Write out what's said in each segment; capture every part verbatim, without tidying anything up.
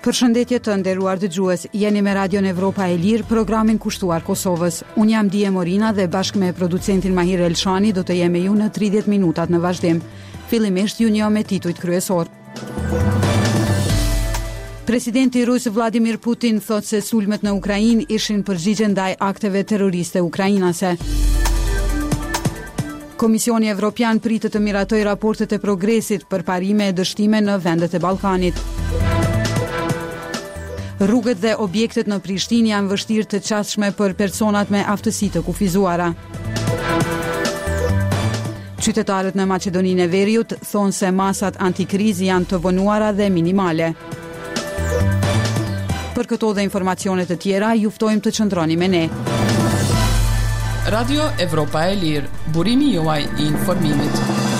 Përshëndetje të nderuar dëgjues, jeni me Radion Evropa e Lirë, programin kushtuar Kosovës. Unë jam Dije Morina dhe bashkë me producentin Mahir Elshani do të jemi ju në tridhjetë minutat në vazhdim. Fillimisht ju njoh me titujt kryesor. Presidenti rus Vladimir Putin thot se sulmet në Ukrainë ishin përgjigje ndaj akteve terroriste ukrainase. Komisioni Evropian pritet të miratoj raportet e progresit për parime e dështime në vendet e Ballkanit. Rrugët dhe objektet në Prishtinë janë vështirë të qasshme për personat me aftësi të kufizuara. Qytetarët në Maqedoninë e Veriut thonë se masat antikrizë janë të vonuara dhe minimale. Për këto dhe informacione të tjera, ju ftojmë të qëndroni me ne. Radio Evropa e Lirë, burimi juaj i informimit.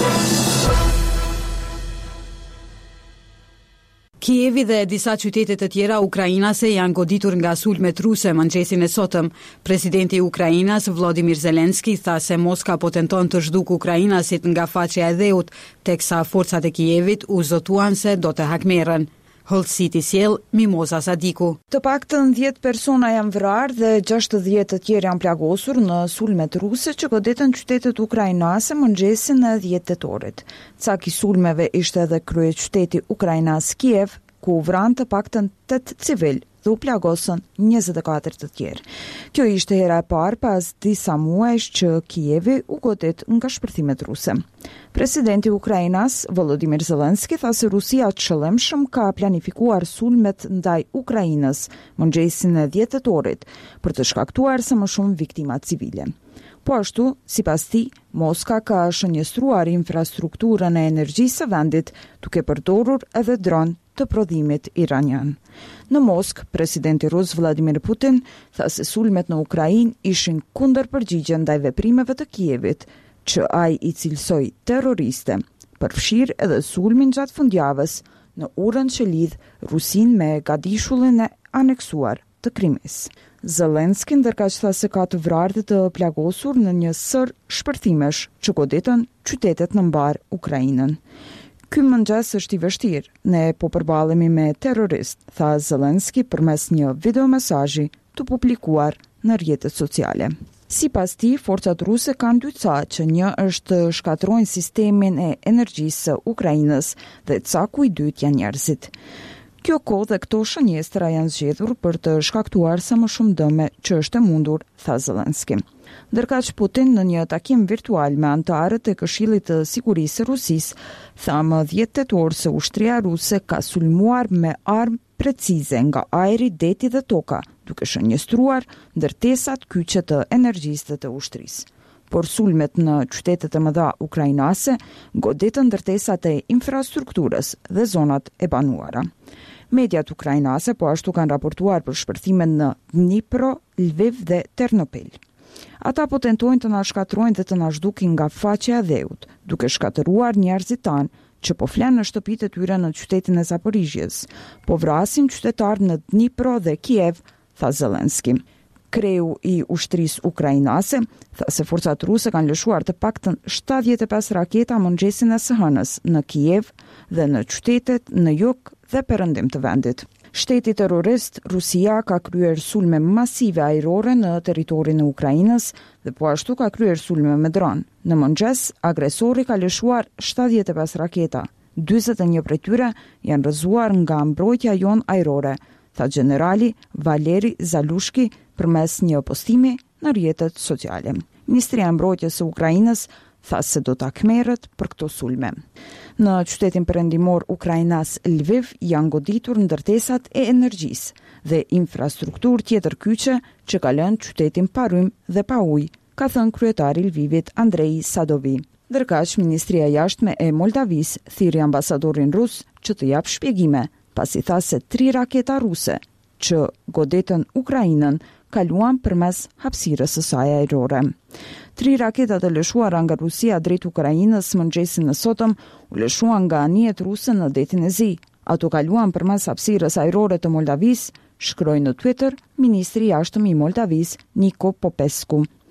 Kijevi dhe disa qytete të tjera ukrainase janë goditur nga sulmet ruse mëngjesin e sotëm. Presidenti i Ukrainas Volodymyr Zelensky tha se Moska po tenton të zhduk ukrainasit nga faqja e dheut, teksa forcat e Kijevit u zotuan se do të hakmerren. Hollësiti sjell Mimoza Sadiku. Të paktën dhjetë persona janë vrarë dhe gjashtëdhjetë të tjerë janë plagosur në sulmet ruse që godetën qytetet ukrainase mëngjesin e dhjetë tetorit. Cak i sulmeve ishte edhe kryeqyteti ukrainas Kiev, ku u vranë të paktën tetë civil dhe u plagosën njëzet e katër të tjerë. Kjo ishte hera e parë pas disa muajsh që Kijevi u godet nga shpërthimet ruse. Presidenti i Ukrainas, Volodymyr Zelensky, tha se Rusia të shëllemshëm ka planifikuar sulmet ndaj Ukrainës mëngjesin e dhjetë tetorit për të shkaktuar sa më shumë viktima civile. Po ashtu, sipas tij, Moska ka shënjestruar infrastrukturën e energjisë së vendit, duke përdorur edhe dron të prodhimit iranian. Në Moskë, presidenti rus Vladimir Putin tha se sulmet në Ukrainë ishin kundër përgjigje ndaj veprimeve të Kijevit, që ai i cilsoi terroriste, përfshirë edhe sulmin gjatë fundjavës në urën që lidh Rusinë me gadishullin e aneksuar të Krimis. Zelensky ndërkaq tha se ka të vrarë dhe të plagosur në një sër shpërthimesh që godetën qytetet në mbar Ukrainën. Ky mëngjes është i vështirë, ne po përballemi me terrorist, tha Zelensky përmes një videomesazhi të publikuar në rrjetet sociale. Sipas tij, forcat ruse kanë dy ca, që një është të shkatërrojnë sistemin e energjisë së Ukrainës dhe caku i dytë janë njerëzit. Kjo kohë dhe këto shënjestra janë zgjedhur për të shkaktuar sa më shumë dëme që është e mundur, tha Zelensky. Ndërkaq Putin në një takim virtual me anëtarët e Këshillit të Sigurisë së Rusisë tha më dhjetë tetor se ushtria ruse ka sulmuar me armë precize nga ajri, deti dhe toka, duke shënjestruar ndërtesat kyçe të energjisë dhe të ushtrisë. Por sulmet në qytetet e mëdha ukrainase godetën ndërtesat e infrastrukturës dhe zonat e banuara. Mediat ukrainase po ashtu kanë raportuar për shpërthimet në Dnipro, Lviv dhe Ternopil. Ata po tentojnë të na shkatrojnë dhe të na zhdukin nga faqja e dheut, duke shkatëruar njerëzit tanë që po flenë në shtëpitë e tyre në qytetin e Zaporizhjes, po vrasin qytetarë në Dnipro dhe Kiev, tha Zelensky. Kreu i ushtrisë ukrainase tha se forcat ruse kanë lëshuar të paktën shtatëdhjetë e pesë raketa mëngjesin e së hënës në Kiev dhe në qytetet në jug dhe perëndim të vendit. Shteti terrorist Rusia ka kryer sulme masive ajrore në territorin e Ukrainës dhe po ashtu ka kryer sulme me dron. Në mëngjes, agresori ka lëshuar shtatëdhjetë e pesë raketa. dyzet e një prej tyre janë rrëzuar nga mbrojtja jon ajrore, tha generali Valeri Zalushki përmes një postimi në rrjetet sociale. Ministria e Mbrojtjes së Ukrainës tha se do të hakmerret për këto sulme. Në qytetin perëndimor ukrainas Lviv janë goditur ndërtesat e energjisë dhe infrastrukturë tjetër kyçe që ka lënë qytetin pa rrymë dhe pa ujë, ka thënë kryetari i Lvivit Andrei Sadovi. Ndërkaq, Ministria e Jashtme e Moldavisë thirrri ambasadorin rus që të japë shpjegime, pasi tha se tri raketa ruse që godetën Ukrainën kaluan përmes hapësirës së saj ajrore. Tri raketa të lëshuara nga Rusia drejt Ukrainës mëngjesin e sotëm u lëshuan nga anijet ruse në detin e Zi. Ato kaluan përmes hapësirës ajrore të Moldavisë, shkroi në Twitter ministri i jashtëm i Moldavisë Niko Popescu.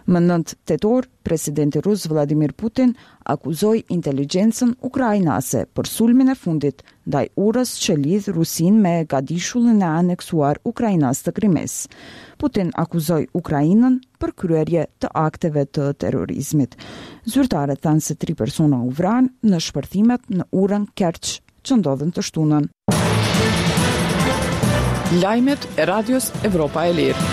Më nëntë tetor, presidenti rus Vladimir Putin akuzoi inteligjencën ukrainase për sulmin e fundit ndaj urës që lidh Rusin me gadishullin e aneksuar Ukrainas të Krimes. Putin akuzoi Ukrainën për kryerje të akteve të terrorizmit. Zyrtarët thanë se tri persona u vranë në shpërthimet në urën Kerch që ndodhen të shtunën. Lajmet e Radios Evropa e Lirë.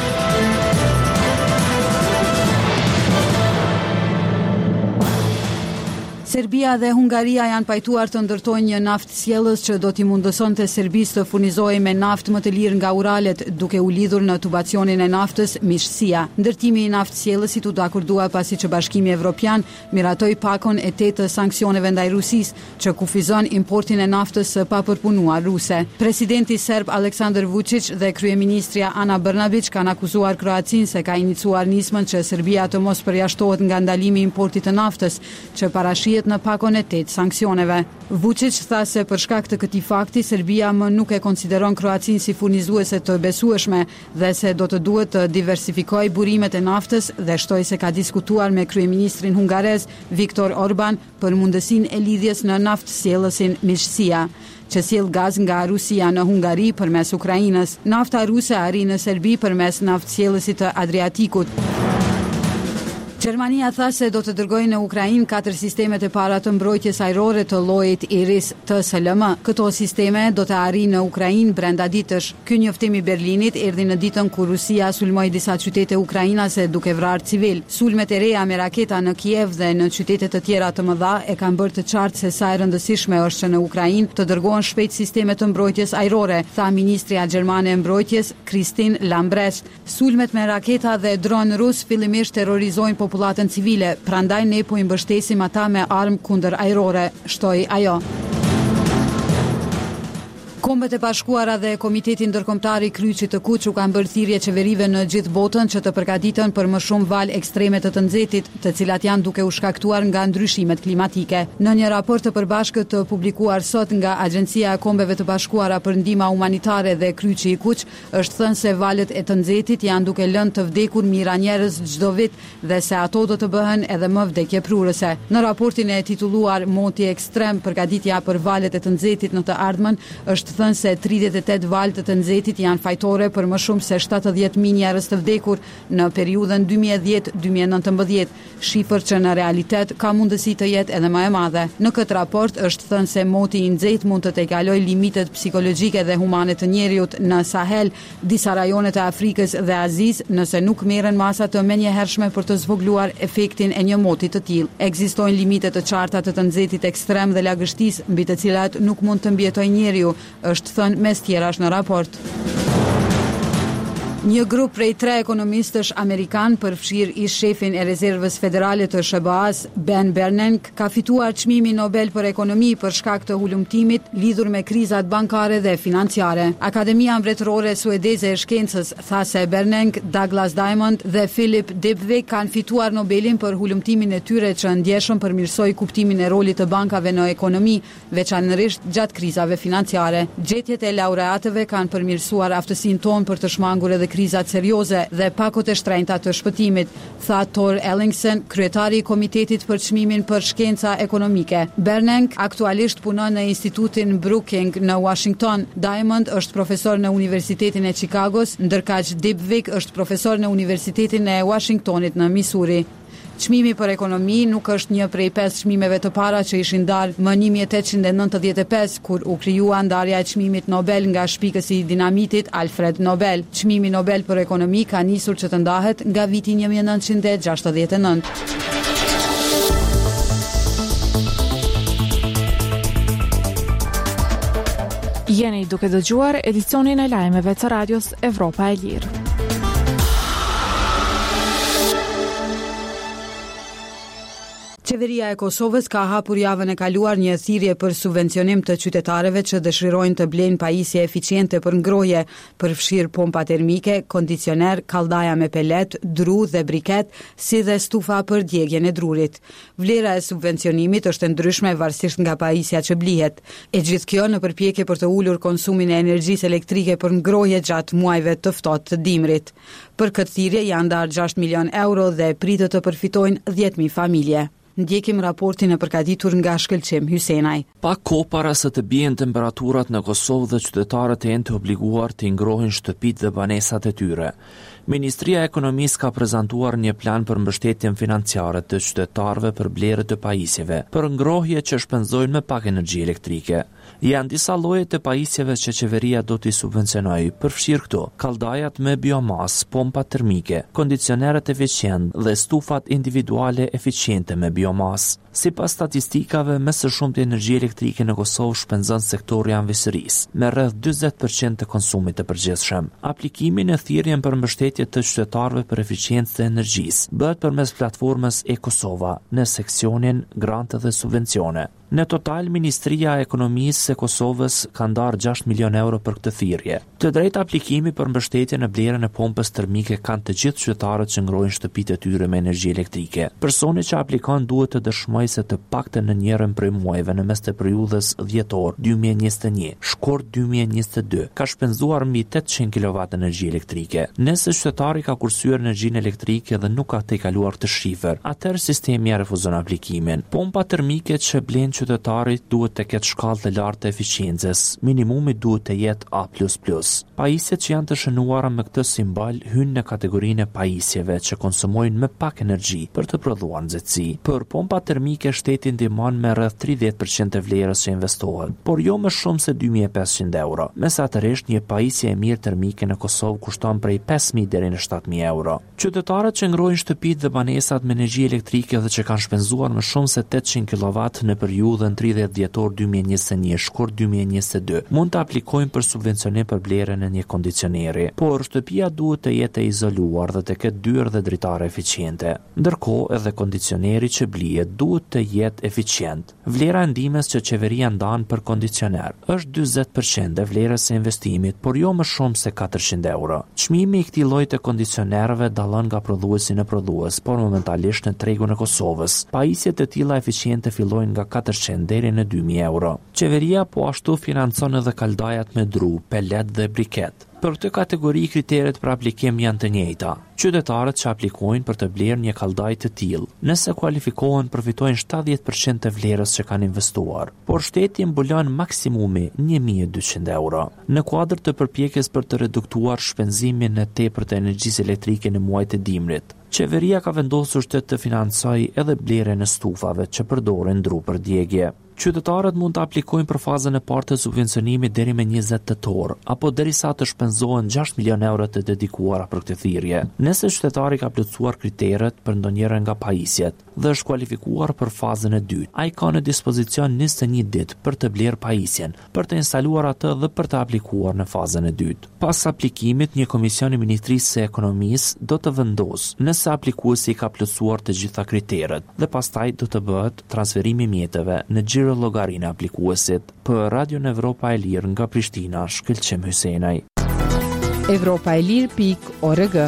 Serbia dhe Hungaria janë pajtuar të ndërtojnë një naftsjellës që do t'i mundësonte Serbisë të furnizojë me naftë më të lirë nga Uralet, duke u lidhur në tubacionin e naftës Mishësia. Ndërtimi i naftsjellësit u dakordua pasi që Bashkimi Evropian miratoi pakon e tetë të sanksioneve ndaj Rusisë, që kufizon importin e naftës së papërpunuar ruse. Presidenti serb Aleksandar Vučić dhe kryeministria Ana Brnabić kanë akuzuar Kroacinë se ka iniciuar nismën që Serbia të mos përjashtohet nga ndalimi i importit të naftës, që parashihet në pakon e tetë sanksioneve. Vučić tha se për shkak të këtij fakti Serbia më nuk e konsideron Kroacinë si furnizuese të besueshme dhe se do të duhet të diversifikojë burimet e naftës dhe shtoi se ka diskutuar me kryeministrin hungarez Viktor Orban për mundësinë e lidhjes në naftsjellësin Mishësia, që sjell gaz nga Rusia në Hungari përmes Ukrainës. Nafta ruse arrin në Serbi përmes naftsjellësit të Adriatikut. Gjermania tha se do të dërgojë në Ukrainë katër sisteme të para të mbrojtjes ajrore të llojit Iris T S L M. Këto sisteme do të arrijnë në Ukrainë brenda ditësh. Ky njoftim i Berlinit erdhi në ditën kur Rusia sulmoi disa qytete ukrainase duke vrarë civil. Sulmet e reja me raketa në Kiev dhe në qytete të tjera të mëdha e kanë bërë të qartë se sa e rëndësishme është që në Ukrainë të dërgohen shpejt sisteme të mbrojtjes ajrore, tha ministria gjermane e mbrojtjes Christine Lambrecht. Sulmet me raketa dhe dron rus fillimisht terrorizojnë popullatën civile, prandaj ne po i mbështesim ata me armë kundër ajrore, shtoi ajo. Kombet e Bashkuara dhe Komiteti Ndërkombëtar i Kryqit të Kuq u kanë bërë thirrje qeverive në gjithë botën që të përgatiten për më shumë valë ekstreme të të nxehtit, të cilat janë duke u shkaktuar nga ndryshimet klimatike. Në një raport të përbashkët të publikuar sot nga Agjencia e Kombeve të Bashkuara për ndihmë humanitare dhe Kryqi i Kuq, është thënë se valët e të nxehtit janë duke lënë të vdekur mijëra njerëz çdo vit dhe se ato do të bëhen edhe më vdekjeprurëse. Në raportin e titulluar Moti ekstrem, përgatitja për valët e të nxehtit në të ardhmen, është thënë se tridhjetë e tetë valë të nxehtit janë fajtore për më shumë se shtatëdhjetë mijë njerëz të vdekur në periudhën dy mijë e dhjetë deri në dy mijë e nëntëmbëdhjetë, shifër që në realitet ka mundësi të jetë edhe më e madhe. Në këtë raport është thënë se moti i nxehtë mund të tejkalojë limitet psikologjike dhe humane të njerëzit në Sahel, disa rajone të Afrikës dhe Azisë, nëse nuk merren masa të menjëhershme për të zvogëluar efektin e një moti të tillë. Ekzistojnë limite të qarta të të nxehtit ekstrem dhe lagështisë, mbi të cilat nuk mund të mbijetojë njeriu, është thënë mes tjerash në raport. Një grup prej tre ekonomistësh amerikan, përfshirë ish shefin e rezervës federale të S B A-s, Ben Bernanke, ka fituar çmimin Nobel për ekonomi për shkak të hulumtimit lidhur me krizat bankare dhe financiare. Akademia Mbretërore Suedeze e Shkencës tha se Bernanke, Douglas Diamond dhe Philip Dybvig kanë fituar Nobelin për hulumtimin e tyre që ndjeshëm përmirësoi kuptimin e rolit të bankave në ekonomi, veçanërisht gjatë krizave financiare. Gjetjet e laureatëve kanë përmirësuar aftësinë tonë për të shmangur edhe krizat serioze dhe pakot e shtrenjta të shpëtimit, tha Thor Ellingsen, kryetari i Komitetit për çmimin për shkenca ekonomike. Bernanke aktualisht punon në Institutin Brookings në Washington. Diamond është profesor në Universitetin e Chicagos, ndërkaq Dybvig është profesor në Universitetin e Washingtonit në Missouri. Çmimi për ekonomi nuk është një prej pesë çmimeve të para që ishin ndarë më një mijë e tetëqind e nëntëdhjetë e pesë, kur u krijua ndarja e çmimit Nobel nga shpikësi i dinamitit Alfred Nobel. Çmimi Nobel për ekonomi ka nisur që të ndahet nga viti një mijë e nëntëqind e gjashtëdhjetë e nëntë. Jeni duke dëgjuar edicionin e lajmeve të Radios Evropa e Lirë. Qeveria e Kosovës ka hapur javën e kaluar një thirrje për subvencionim të qytetarëve që dëshirojnë të blejnë pajisje eficiente për ngrohje, përfshirë pompa termike, kondicioner, kalldaja me pelet, dru dhe briket, si dhe stufa për djegjen e drurit. Vlera e subvencionimit është e ndryshme varsisht nga pajisja që blihet. E gjithë kjo në përpjekje për të ulur konsumin e energjisë elektrike për ngrohje gjatë muajve të ftohtë të dimrit. Për këtë thirrje janë ndarë gjashtë milion euro dhe pritet të përfitojnë dhjetë mijë familje. Ndjekim raportin e përgatitur nga Shkëlqim Hysenaj. Pa kohë para se të bien temperaturat në Kosovë dhe qytetarët e janë të obliguar të ngrohin shtëpitë dhe banesat e tyre. Ministria e Ekonomisë ka prezantuar një plan për mbështetjen financiare të qytetarëve për blerje të pajisjeve, për ngrohje që shpenzojnë me pak energji elektrike. Janë disa lloje të pajisjeve që qeveria do t'i subvencionojë, përfshirë këto: kalldajat me biomas, pompa termike, kondicionerët eficient dhe stufat individuale eficiente me biomas. Sipas statistikave, më së shumti energji elektrike në Kosovë shpenzon sektori anëvesërisë, me rreth dyzet përqind të konsumit të përgjithshëm. Aplikimi në thirrjen për mbështetje të qytetarëve për eficiencë të energjisë bëhet përmes platformës e-Kosova në seksionin Grante dhe Subvencione. Në total, Ministria e Ekonomisë e Kosovës ka ndarë gjashtë milion euro për këtë thirrje. Të drejtë aplikimi për mbështetje në blerjen e pompës termike kanë të gjithë qytetarët që ngrohin shtëpitë e tyre me energji elektrike. Personi që aplikon duhet të dëshmojë se të paktën në njërin prej muajve në mes të periudhës dhjetor dy mijë e njëzet e një, shkort dy mijë e njëzet e dy ka shpenzuar mbi tetëqind kilowatt energji elektrike. Nëse qytetari ka kursyer energjinë elektrike dhe nuk ka tejkaluar këtë shifër, atëherë sistemi ja refuzon aplikimin. Pompa termike që blen qytetarit duhet të ketë shkallë të lartë të eficiencës, minimumi duhet të jetë A plus plus. Pajisjet që janë të shënuara me këtë simbol hynë në kategorinë e pajisjeve që konsumojnë me pak energji për të prodhuar nxehtësi. Për pompa termike shteti ndihmon me rreth tridhjetë përqind të vlerës që investohet, por jo më shumë se dy mijë e pesëqind euro. Mesatërisht, një pajisje e mirë termike në Kosovë kushton prej pesë mijë deri në shtatë mijë euro. Qytetarët që ngrohin shtëpitë dhe banesat me energji elektrike dhe që kanë shpenzuar më shumë se tetëqind kilowatt në periudhën tridhjetë dhjetor dy mijë e njëzet e një shkurt dy mijë e njëzet e dy mund të aplikojnë për subvencionim për blerjen e një kondicioneri, por shtëpia duhet të jetë e izoluar dhe të ketë dyrë dhe dritare eficiente. Ndërkohë, edhe kondicioneri që blihet duhet të jetë eficient. Vlera e ndihmës që qeveria ndan për kondicioner është dyzet përqind e vlerës së investimit, por jo më shumë se katërqind euro. Çmimi i këtij lloji të kondicionerëve dallon nga prodhuesi në prodhues, por momentalisht në tregun e Kosovës, pajisjet e tilla eficiente fillojnë nga katërqind deri në dy mijë euro. Qeveria po ashtu financon edhe kaldajat me dru, pelet dhe briket. Për këtë kategori kriteret për aplikim janë të njëjta. Qytetarët që aplikojnë për të blerë një kaldaj të tillë, nëse kualifikohen, përfitojnë shtatëdhjetë përqind të vlerës që kanë investuar, por shteti mbulon maksimumi një mijë e dyqind euro. Në kuadër të përpjekjes për të reduktuar shpenzimin e tepërt të energjisë elektrike në muajt e dimrit, qeveria ka vendosur që të financojë edhe blerjen e stufave që përdoren dru për djegje. Qytetarët mund të aplikojnë për fazën e parë të subvencionimit deri me njëzet tetor, apo derisa të shpenzohen gjashtë milion euro të dedikuara për këtë thirrje. Nëse qytetari ka plotësuar kriteret për ndonjërin nga pajisjet dhe është kualifikuar për fazën e dytë, ai ka në dispozicion njëzet e një ditë për të blerë pajisjen, për të instaluar atë dhe për të aplikuar në fazën e dytë. Pas aplikimit, një komision i Ministrisë së Ekonomisë do të vendosë nëse aplikuesi ka plotësuar të gjitha kriteret dhe pastaj do të bëhet transferimi i mjeteve në xhiro llogarinë aplikuesit. Për Radio Evropa e Lirë nga Prishtina, Shkëlqim Hysenaj. Evropa e Lirë pikë org.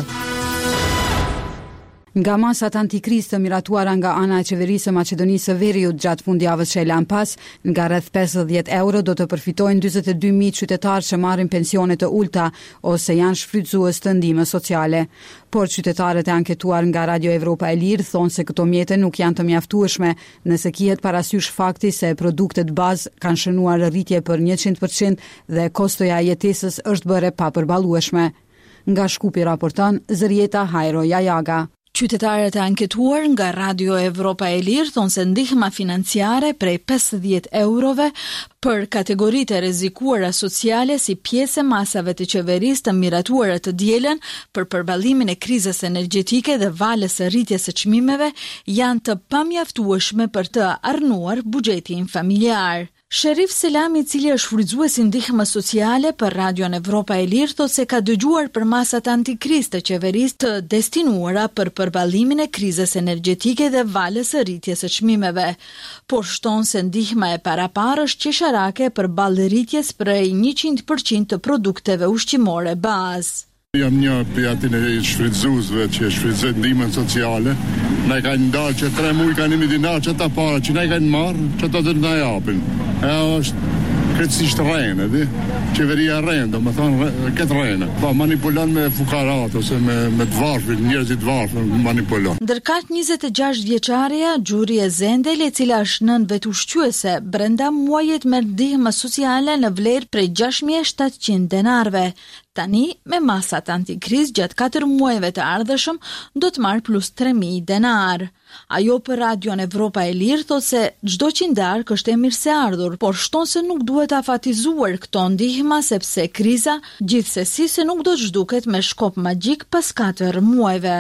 Nga masat antikrizë të miratuara nga ana e qeverisë së Maqedonisë së Veriut gjatë fundjavës që e lan pas, nga rreth pesëdhjetë euro do të përfitojnë dyzet e dy mijë qytetarë që marrin pensione të ulta ose janë shfrytëzues të ndihmës sociale. Por qytetarët e anketuar nga Radio Evropa e Lirë thonë se këto mjete nuk janë të mjaftueshme nëse kihet parasysh fakti se produktet bazë kanë shënuar rritje për njëqind përqind dhe kostoja e jetesës është bërë pa përballueshme. Nga Shkupi raporton Zërieta Hajro Jajaga. Qytetarët e anketuar nga Radio Evropa e Lirë thonë se ndihma financiare prej pesëdhjetë eurove për kategoritë e rrezikuara sociale si pjesë e masave të qeverisë të miratuara të dielën për përballimin e krizës energjetike dhe valës së rritjes së çmimeve janë të pamjaftueshme për të arnuar buxhetin familjar. Sherif Selami, i cili është frydzues i ndihmës sociale për Radion Evropa e Lirë, thotë se ka dëgjuar për masat antikriz të qeverisë të destinuara për përballimin e krizës energjetike dhe valës së rritjes së çmimeve, por shton se ndihma e paraparë është qesharake përballë rritjes prej njëqind përqind të produkteve ushqimore bazë. Jam një për atin e shfrytzuesve që shfrytëzojnë ndihmën sociale. Na i kanë ndarë që tre muaj kanë imi dinar që ta para që na i kanë marrë, që ta të na japin. E është krejtësisht rrene, di? Qeveria rrene, do më thonë këtë rrene. Po manipulon me fukarat ose me, me të varfrit, njerëzit të varfrit manipulon. Ndërkaq njëzet e gjashtë vjeçareja Gjuri e Zendel, e cila është nën vetushqyese, brenda muajit merr ndihmë sociale në vlerë prej gjashtë mijë e shtatëqind denarve. Tani, me masat antikriz gjatë katër muajve të ardhëshëm, do të marrë plus tre mijë denar. Ajo për Radion Evropa e Lirë thotë se çdo qindark është e mirëseardhur, por shton se nuk duhet afatizuar këto ndihma sepse kriza gjithsesi se nuk do të zhduket me shkop magjik pas katër muajve.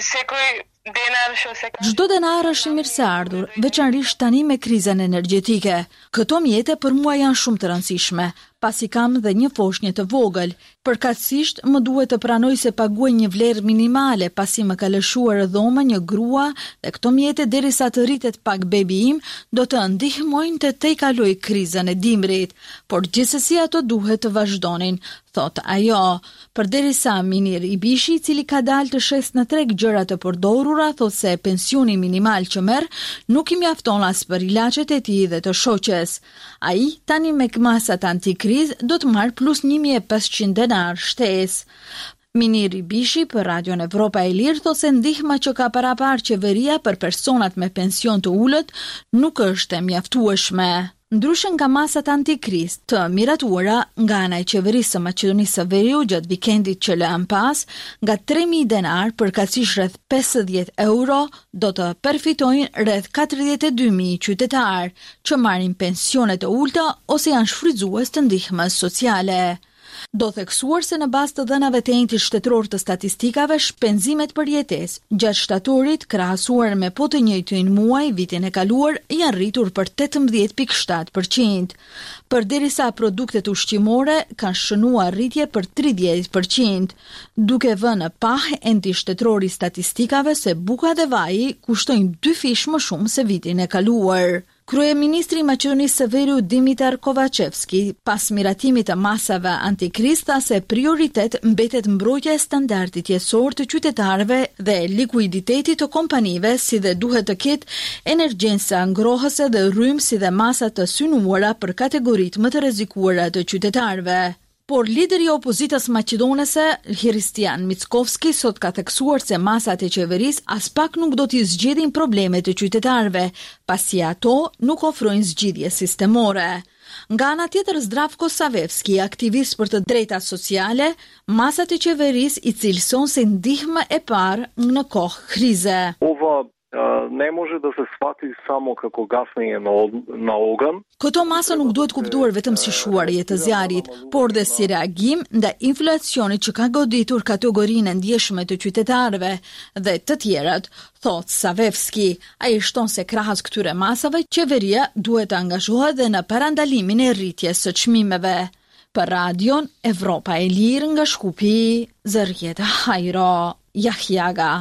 Çdo denar është i mirëseardhur, veçanërisht tani me krizën energjetike. Këto mjete për mua janë shumë të rëndësishme, pasi kam dhe një foshnjë të vogël. Përkatësisht më duhet të pranoj se paguaj një vlerë minimale pasi më ka lëshuar dhoma një grua dhe këto mjete derisa të rritet pak bebi im do të ndihmojnë të tej kaloj krizën e dimrit, por gjithsesi ato duhet të vazhdonin, thot ajo. Përderisa Minir Ibishi, i cili ka dalë të shes në treg gjëra të përdorura, thot se pensioni minimal që merr nuk i mjafton as për ilaçet e tij dhe të shoqes. Ai tani me masat antikriz do të marr plus një mijë e pesëqind denar shtesë. Miniri Bishi për Radion Evropa e Lirë thotë se ndihma që ka paraparë qeveria për personat me pension të ulët nuk është e mjaftueshme. Ndryshe nga masat antikriz të miratuara nga ana e qeverisë së Maqedonisë së Veriut gjatë vikendit që lëm pas, nga tre mijë denar përkatësisht rreth pesëdhjetë euro do të përfitojnë rreth katërdhjetë e dy mijë qytetarë që marrin pensione të ulta ose janë shfrytzues të ndihmës sociale. Do theksuar se në bazë të dhënave të enjtit shtetëror të statistikave, shpenzimet për jetesë gjatë shtatorit krahasuar me po të njëjtin muaj vitin e kaluar janë rritur për tetëmbëdhjetë pikë shtatë përqind. Përderisa produktet ushqimore kanë shënuar rritje për tridhjetë përqind, duke vënë pah enti shtetëror i statistikave se buka dhe vaji kushtojnë dy fish më shumë se vitin e kaluar. Kryeministri i Maqedonisë së Veriut Dimitar Kovacevski, pas miratimit të masave antikriz, tha se prioritet mbetet mbrojtja e standardit jetësor të qytetarëve dhe likuiditeti të kompanive, si dhe duhet të ketë energjenca ngrohëse dhe rrymë si dhe masa të synuara për kategoritë më të rrezikuara të qytetarëve. Por lideri i opozitës maqedonese, Hristijan Mickovski, sot ka theksuar se masat e qeverisë as pak nuk do t'i zgjidhin problemet e qytetarëve, pasi ato nuk ofrojnë zgjidhje sistemore. Nga ana tjetër, Zdravko Savevski, aktivist për të drejtat sociale, masat e qeverisë i cilëson si ndihmë e parë në kohë krize. Ova ne može da se shvati samo kako gašenje na oganj. Këto masa nuk duhet kuptuar vetëm si shuarje të zjarit, por dhe si reagim ndaj inflacionit që ka goditur kategorinë e ndjeshme të qytetarëve dhe të tjerat, thot Savevski. Ai shton se krahas këtyre masave, qeveria duhet të angazhohet dhe në parandalimin e rritjes së çmimeve. Për Radion Evropa e Lirë nga Shkupi, Zërjeta Hajro, Jahjaga.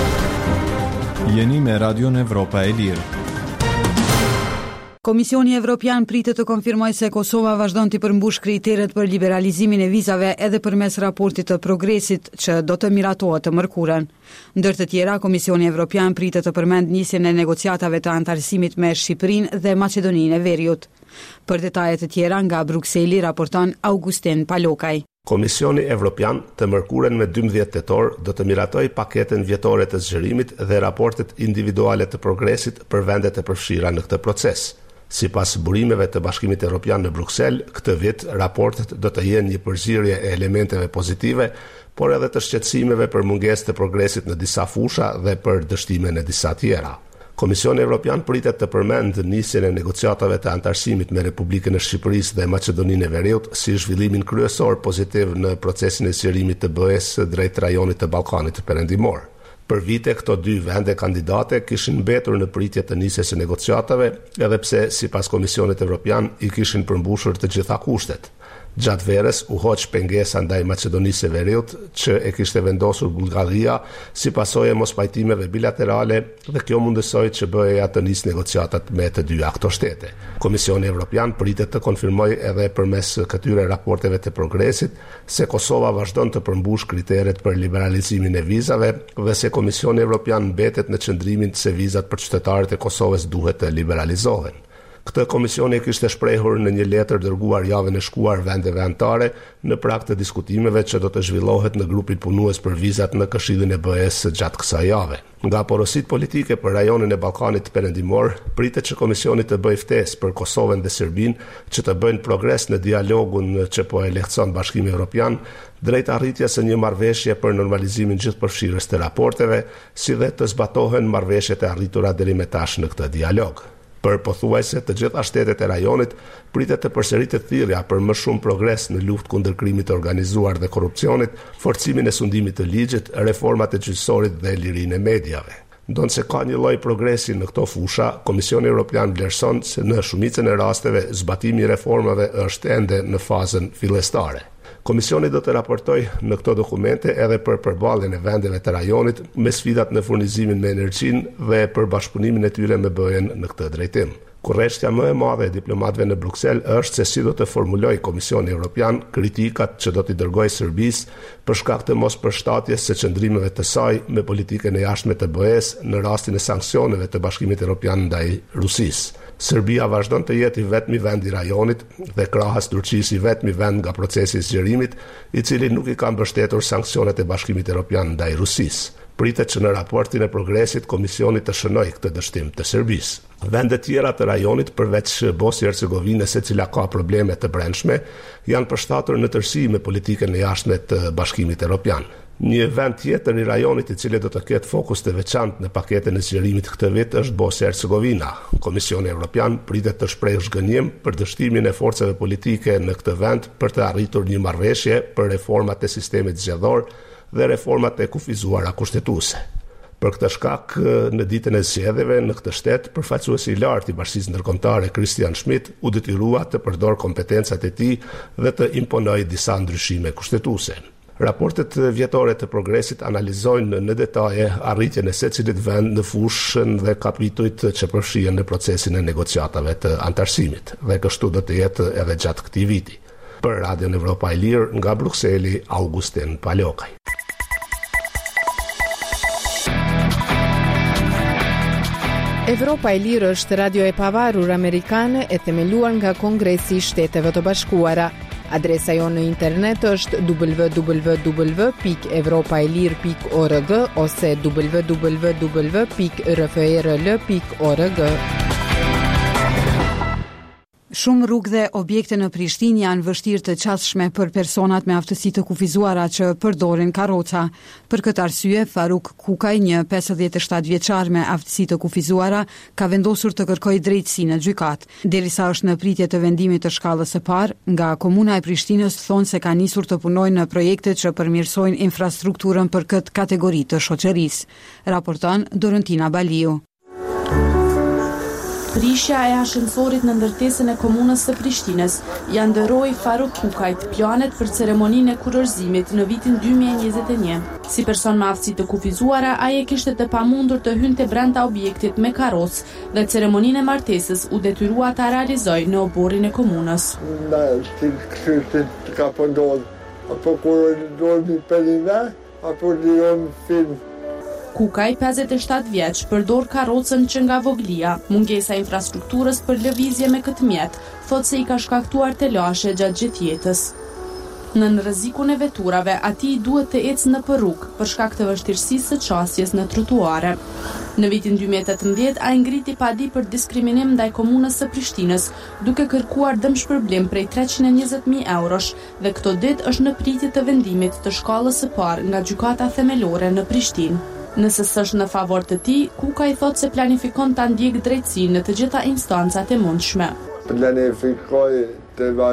Jeni me Radion Evropa e Lirë. Komisioni Evropian pritet të konfirmojë se Kosova vazhdon të përmbush kriteret për liberalizimin e vizave edhe përmes raportit të progresit që do të miratohet të mërkurën. Ndër të tjera, Komisioni Evropian pritet të përmend nisjen e negociatave të antarësimit me Shqipërinë dhe Maqedoninë e Veriut. Për detajet të tjera nga Brukseli raporton Augustin Palokaj. Komisioni Evropian të mërkuren me dymbëdhjetë tetor do të miratoj paketën vjetore të zgjerimit dhe raportet individuale të progresit për vendet e përfshira në këtë proces. Sipas burimeve të Bashkimit Evropian në Bruksel, këtë vit raportet do të jenë një përzierje e elementeve pozitive, por edhe të shqetësimeve për mungesë të progresit në disa fusha dhe për dështime në disa tjera. Komisioni Evropian pritet të përmend nisjen e negociatave të antarësimit me Republikën e Shqipërisë dhe Maqedoninë e Veriut si zhvillimin kryesor pozitiv në procesin e zgjerimit të B E S drejt rajonit të Ballkanit Perëndimor. Për vite këto dy vende kandidate kishin mbetur në pritje të nisjes së negociatave, edhe pse sipas Komisionit Evropian i kishin përmbushur të gjitha kushtet. Gjatë verës u hoq pengesa ndaj Maqedonisë së Veriut që e kishte vendosur Bullgaria si pasojë e mospajtimeve bilaterale dhe kjo mundësoi që B E-ja të nisë negociatat me të dyja këto shtete. Komisioni Evropian pritet të konfirmojë edhe përmes këtyre raporteve të progresit se Kosova vazhdon të përmbush kriteret për liberalizimin e vizave dhe se Komisioni Evropian mbetet në qëndrimin se vizat për qytetarët e Kosovës duhet të liberalizohen. Këtë komisioni kishte shprehur në një letër dërguar javën e shkuar vendeve anëtare në prag të diskutimeve që do të zhvillohet në grupin punues për vizat në Këshillin e B E-s gjatë kësaj jave. Nga porositë politike për rajonin e Ballkanit Perëndimor, pritet që komisioni të bëjë ftesë për Kosovën dhe Serbinë që të bëjnë progres në dialogun që po e lehtëson Bashkimi Evropian drejt arritjes së një marrëveshje për normalizimin gjithëpërfshirës të raporteve, si dhe të zbatohen marrëveshjet e arritura deri më tash në këtë dialog. Për pothuajse të gjitha shtetet e rajonit pritet të përsëritet thirrja për më shumë progres në luftë kundër krimit të organizuar dhe korrupsionit, forcimin e sundimit të ligjit, reformat e gjyqësorit dhe lirinë e mediave. Ndonse ka një lloj progresi në këto fusha, Komisioni Evropian vlerëson se në shumicën e rasteve zbatimi i reformave është ende në fazën fillestare. Komisioni do të raportoj në këto dokumente edhe për përballjen e vendeve të rajonit me sfidat në furnizimin me energjinë dhe për bashkëpunimin e tyre me B E-n në këtë drejtim. Kurrështja më e madhe e diplomatëve në Bruksel është se si do të formulojë Komisioni Evropian kritikat që do t'i dërgojë Serbisë për shkak të mospërshtatjes së qëndrimeve të saj me politikën e jashtme të B E-s në rastin e sanksioneve të Bashkimit Evropian ndaj Rusisë. Serbia vazhdon të jetë i vetmi vend i rajonit dhe krahas Turqisë i vetmi vend nga procesi i zgjerimit, i cili nuk i ka mbështetur sanksionet e Bashkimit Evropian ndaj Rusisë. Pritet që në raportin e progresit Komisioni të shënojë këtë dështim të Serbisë. Vende tjera të rajonit përveç Bosnjë-Hercegovinës, e cila ka probleme të brendshme, janë përshtatur në tërësi me politikën e jashtme të Bashkimit Evropian. Një vend tjetër i rajonit i cili do të ketë fokus të veçantë në paketën e zgjerimit këtë vit është Bosnjë-Hercegovina. Komisioni Evropian pritet të shprehë zgënjim për dështimin e forcave politike në këtë vend për të arritur një marrëveshje për reformat e sistemit zgjedhor dhe reformat e kufizuara kushtetuese. Për këtë shkak, në ditën e zgjedhjeve në këtë shtet, përfaqësuesi i lartë i Bashkisë Ndërkombëtare Christian Schmidt u detyrua të përdor kompetencat e tij dhe të imponojë disa ndryshime kushtetuese. Raportet vjetore të progresit analizojnë në detaje arritjen e secilit vend në fushën dhe kapitujt që përfshihen në procesin e negociatave të antarësimit, dhe kështu do të jetë edhe gjatë këtij viti. Për Radion Evropa e Lirë, nga Brukseli, Augustin Palokaj. Evropa e Lirë është radio e pavarur amerikane e themeluar nga Kongresi i Shteteve të Bashkuara. Adresa jonë në internet është w w w pikë evropaelir pikë org ose w w w pikë r f e r l pikë org. Shumë rrugë dhe objekte në Prishtinë janë vështirë të qasshme për personat me aftësi të kufizuara që përdorin karroca. Për këtë arsye, Faruk Kukaj, një pesëdhjetë e shtatë vjeçar me aftësi të kufizuara, ka vendosur të kërkojë drejtësi në gjykat. Derisa është në pritje të vendimit të shkallës së parë, nga Komuna e Prishtinës thonë se ka nisur të punojnë në projekte që përmirësojnë infrastrukturën për këtë kategori të shoqërisë. Raporton Dorentina Baliu. Prishja e ashensorit në ndërtesën e komunës së Prishtinës ja ndëroi Faruk Kukajt planet për ceremoninë e kurorëzimit në vitin dy mijë e njëzet e një. Si person me aftësi të kufizuara, ai e kishte të pamundur të hynte brenda objektit me karrocë dhe ceremoninë e martesës u detyrua ta realizojë në oborrin e komunës. Na stil kështu të ka pëndodhur, apo kur dormi pelina, apo lion film. Kukaj, pesëdhjetë e shtatë vjeç, përdor karrocën që nga voglia. Mungesa e infrastrukturës për lëvizje me këtë mjet, thotë se i ka shkaktuar telashe gjatë gjithë jetës. Nën rrezikun e veturave, atij duhet të ecë në rrugë për shkak të vështirësisë së qasjes në trotuare. Në vitin dy mijë e tetëmbëdhjetë, ai ngriti padi për diskriminim ndaj komunës së Prishtinës, duke kërkuar dëmshpërblim prej treqind e njëzet mijë eurosh, dhe këto ditë është në pritje të vendimit të shkallës së parë nga gjykata themelore në Prishtinë. Nëse s'është në favor të tij, Kukaj thotë se planifikon ta ndjekë drejtësinë në të gjitha instancat e mundshme. Planifikoj të vazhdoj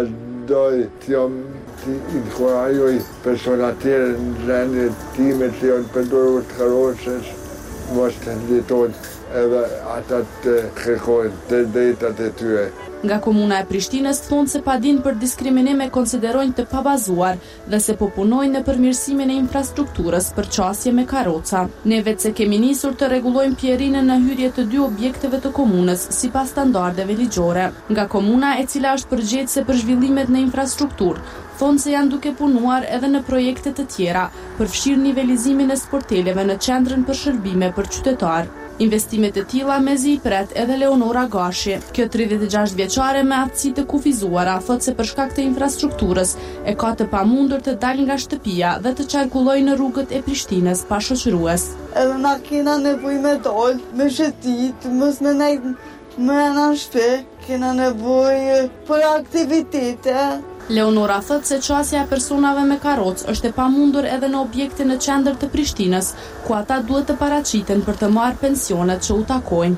doj të jam të inkurajoj persona tjere në rendit time që janë përdorur të karosës, mos të ndjetojnë edhe ata të kërkojnë të drejtat e tyre. Nga komuna e Prishtinës thonë se padin për diskriminim e konsiderojnë të pabazuar dhe se po punojnë në përmirësimin e infrastrukturës për qasje me karoca. Ne vetë se kemi nisur të rregullojmë pjerinën në hyrje të dy objekteve të komunës sipas standardeve ligjore. Nga komuna e cila është përgjegjëse për zhvillimet në infrastrukturë, thonë se janë duke punuar edhe në projekte të tjera, përfshirë nivelizimin e sporteleve në qendrën për shërbime për qytetarë. Investimet e tilla mezi i pret edhe Leonora Gashi. Kjo tridhjetë e gjashtë vjeçare me aftësi të kufizuara thot se për shkak të infrastrukturës e ka të pamundur të dalë nga shtëpia dhe të qarkullojë në rrugët e Prishtinës pa shoqërues. Edhe na kena nevojë me dal, me shëtit, mos me nejt mrena në shtëpi, kena nevojë për aktivitete. Leonora thot se qasja e personave me karrocë është e pamundur edhe në objekte në qendër të Prishtinës, ku ata duhet të paraqiten për të marrë pensionet që u takojnë.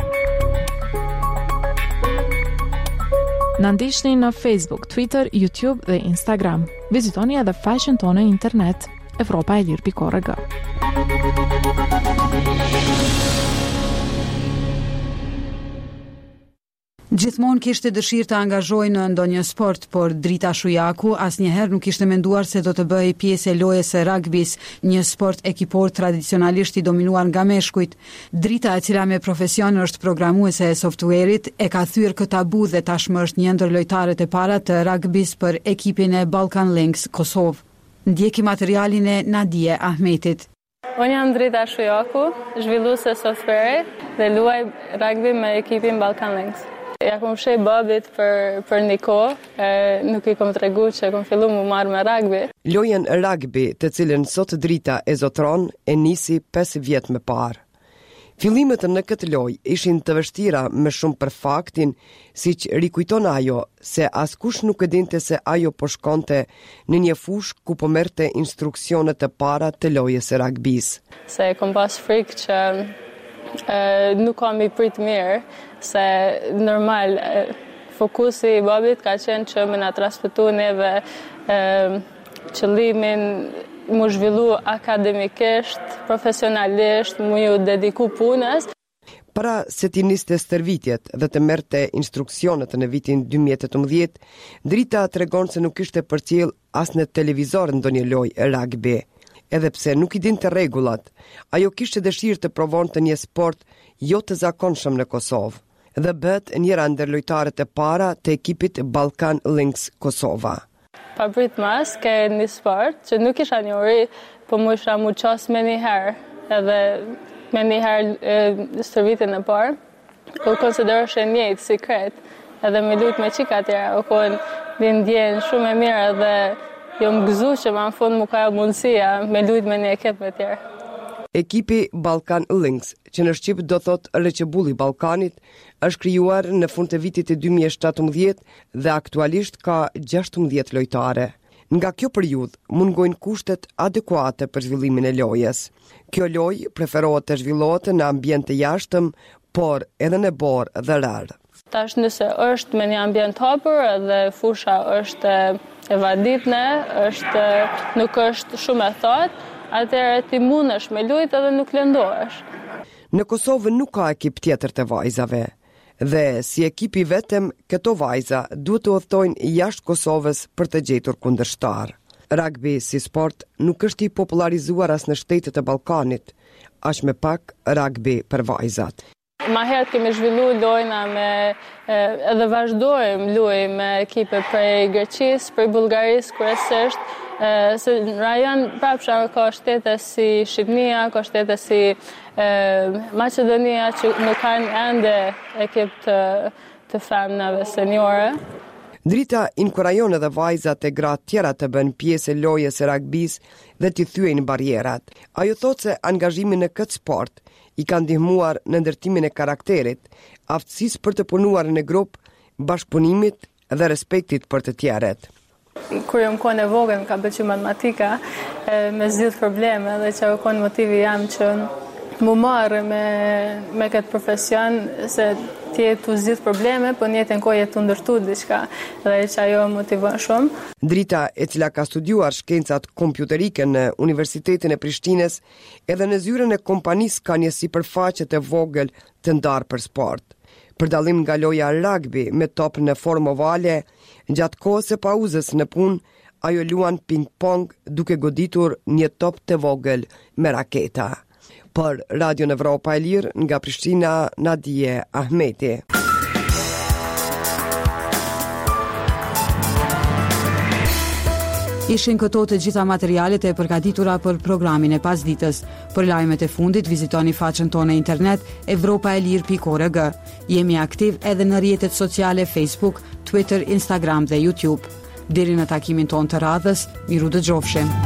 Na ndiqni në Facebook, Twitter, YouTube dhe Instagram. Vizitoni edhe faqen tonë në internet evropa e lirë pikë org. Gjithmonë kishte dëshirë të angazhojë në ndonjë sport, por Drita Shujaku asnjëherë nuk kishte menduar se do të bëhej pjesë e lojës së rugbys, një sport ekipor tradicionalisht i dominuar nga meshkujt. Drita, e cila me profesion është programuese e softwareit, e ka thyer këtë tabu dhe tashmë është një ndër lojtarët e para të rugbys për ekipin e Balkan Lynx Kosovë. Ndjeki materialin e Nadije Ahmetit. Unë jam Drita Shujaku, zhvilluese software dhe luaj rugby me ekipin Balkan Lynx. Ja kom shej babit për, për një kohë, nuk i kom tregu që kom fillu mu marrë me rugby. Lojën rugby, të cilën sot Drita e zotron, e nisi pesë vjet më parë. Fillimet në këtë lojë ishin të vështira me shumë për faktin, siç rikujton ajo, se askush nuk e dinte se ajo po shkonte në një fush ku po merrte instruksionet e para të lojës së rugbys. Se kom pas frikë që Uh, nuk kam i prit mirë, se normal uh, fokusi i babit ka qenë që më na transmetu neve uh, qëllimin mu zhvillu akademikisht, profesionalisht, mu ju dediku punës. Para se ti niste stërvitjet dhe të merrte instruksionet në vitin dy mijë e tetëmbëdhjetë, Drita tregon se nuk ishte përcjell as në televizor ndonjë lojë rugby. Edhe pse nuk i dinte rregullat, ajo kishte dëshirë të provonte një sport jo të zakonshëm në Kosovë dhe bëhet njëra ndër lojtarët e para të ekipit Balkan Lynx Kosova. Pa prit mas ke një sport që nuk isha njohuri, po mu isha mu qas me një herë, edhe me një herë stërvitin e parë, ku konsiderosh e njëjtë sikret, edhe me lut me qika tjera, u kohen din ndjen shumë e mirë edhe jo më gëzu që ma në fund më ka mundësia me lujt me një ekip me tjerë. Ekipi Balkan Lynx, që në Shqip do thot Rëqebulli Balkanit, është krijuar në fund të vitit e dy mijë e shtatëmbëdhjetë dhe aktualisht ka gjashtëmbëdhjetë lojtare. Nga kjo periudhë mungojnë kushtet adekuate për zhvillimin e lojës. Kjo lojë preferohet të zhvillohet në ambient të jashtëm, por edhe në borë dhe rarë. Tash nëse është me një ambient hapur edhe fusha është e vaditne, është, nuk është shumë e thotë, atëherë ti mundesh me lujt edhe nuk lëndohesh. Në Kosovë nuk ka ekip tjetër të vajzave, dhe si ekipi vetëm këto vajza duhet të udhtojnë jashtë Kosovës për të gjetur kundërshtar. Rugby si sport nuk është i popularizuar as në shtetet e Ballkanit, aq më pak rugby për vajzat. Ma herët kemi zhvillu lojna me, edhe vazhdojmë luaj me ekipe prej Greqisë, prej Bullgarisë kryesisht, se në rajon prapsha ka shtete si Shqipnia, ka shtete si e, Macedonia që nuk kanë ende ekip të, të femnave seniore. Drita inkurajon edhe vajzat e gratë tjera të bën pjesë e lojës së rugbys dhe t'i thyejnë barierat. Ajo thotë se angazhimi në këtë sport i ka ndihmuar në ndërtimin e karakterit, aftësisë për të punuar në grup, bashkëpunimit dhe respektit për të tjerët. Kur jam kohën e vogël, më ka pëlqyer matematika, me zgjidh probleme dhe që ka qenë motivi jam që mu marrë me, me këtë profesion, se ti e të zgjidh probleme, po në jetën kohë të ndërtu diçka, dhe që ajo motivon shumë. Drita, e cila ka studiuar shkencat kompjuterike në Universitetin e Prishtines, edhe në zyrën e kompanisë ka një sipërfaqe të vogël të ndarë për sport. Për dallim nga loja rugby me top në formë ovale, gjatë kohës së pauzës në punë, ajo luan ping-pong duke goditur një top të vogël me raketa. Për Radio Evropa e Lirë, nga Prishtina, Nadije Ahmeti. Ishin këto të gjitha materialet e përgatitura për programin e pasditës. Për lajmet e fundit, vizitoni faqen tonë internet evropaelir pikë org. Jemi aktiv edhe në rrjetet sociale Facebook, Twitter, Instagram dhe YouTube. Deri në takimin tonë të radhës, miru dëgjofshim.